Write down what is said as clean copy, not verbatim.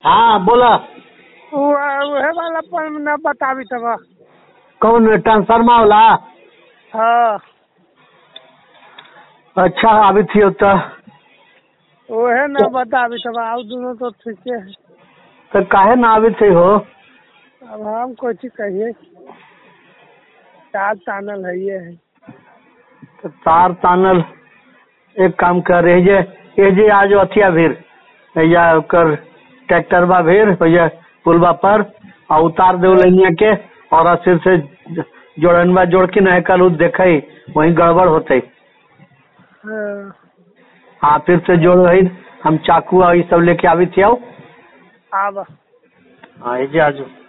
हाँ बोला। उहे वाला पर न बतावी तब। कौन ट्रांसफार्मर वाला? हाँ अच्छा अभी थी तो उहे न बतावी तब। आउ दोनों तो ठीके है। तो काहे ना अभी थी हो? अब हम कुछ कहिए, तार तानल है ये है। तो तार तानल एक काम कर रहे ये जे आज अथिया भीर या कर ट्रैक्टर बा भीर भैया पुलवा पर और उतार दे लैनिया के और सिर से जोड़नवा जोड़ के न कल देखे वही गड़बड़ होते। हाँ हाँ फिर से जोड़ रही हम चाकू और ये सब लेके आवी थी। आओ आब। हाँ ये जे आजू